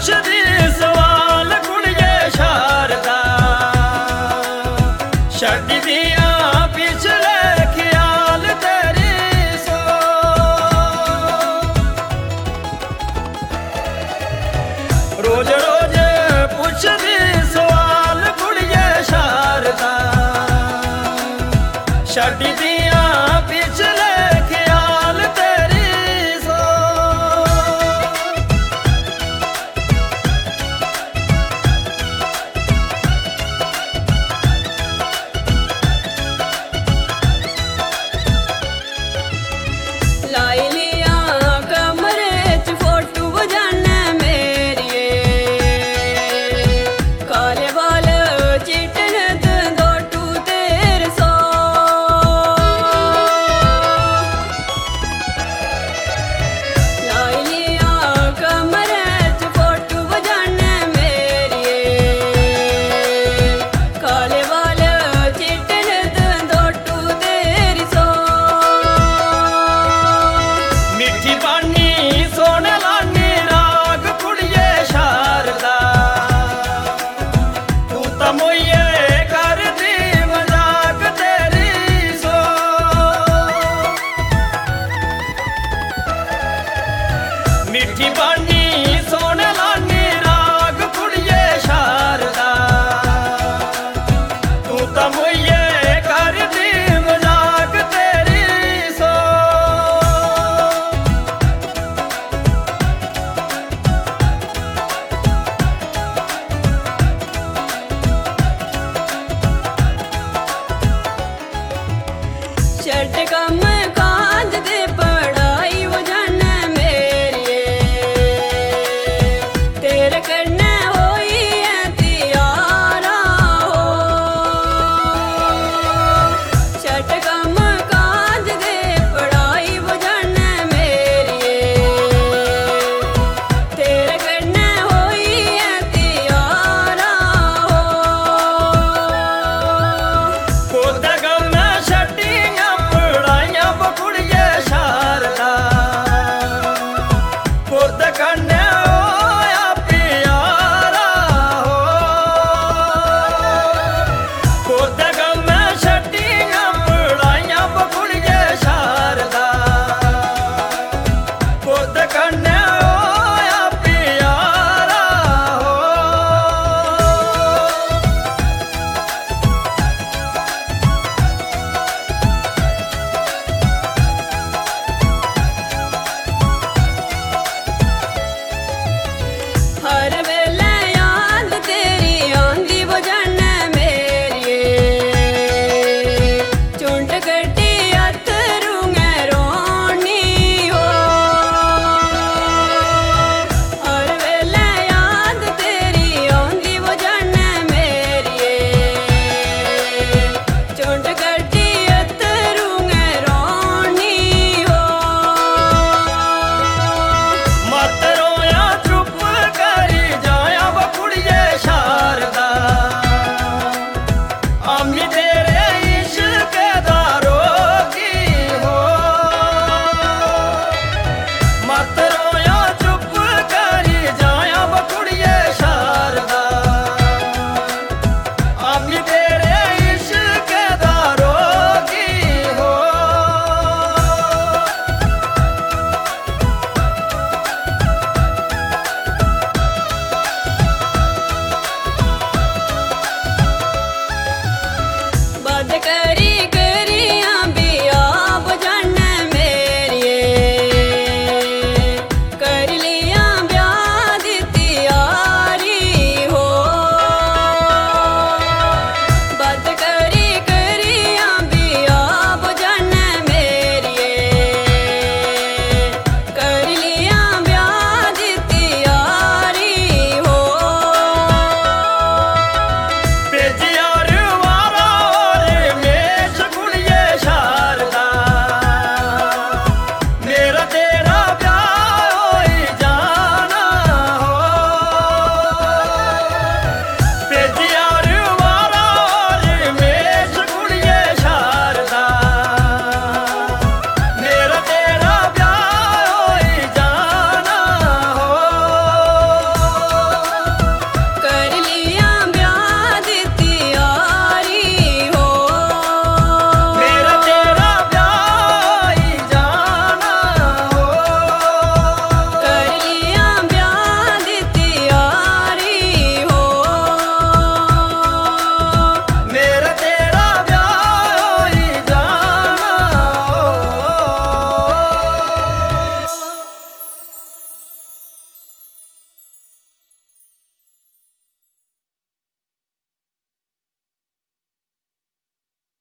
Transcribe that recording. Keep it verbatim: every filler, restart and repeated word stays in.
पुछदी सवाल कुड़िए शारदा छड्डी दिया पिछले ख्याल तेरी सो रोज रोज पुछदी सवाल कुड़िए शारदा छड्डी दिया पिछले ख्याल तेरी सो लाई लिया कमरे च फोटू बजाने मेरिए काले बाल चिट्टन दंदोटू तेरे सो लाई लिया कमरे च फोटू बजाने मेरिए काले बाल चिट्टन दंदोटू तेरी सो मिठी बानी सोने लानी राग कुड़िए शारदा तू तो मोइये कर दी मजाक तेरी सो मिठी बानी सोने लानी राग कुड़िए शारदा तू तो मोइये कर दी मजाक तेरी सो छट कम काज दे पढ़ाई वो जाने मेरिए तेरे कन्ने होई है तियारा हो छट कम काज दे पढ़ाई वो जाने मेरिए तेरे कन्ने होई है तियारा हो कोदा गम छड्डियां पढ़ाइयां बकुड़िए शारदा कोदा कन्ने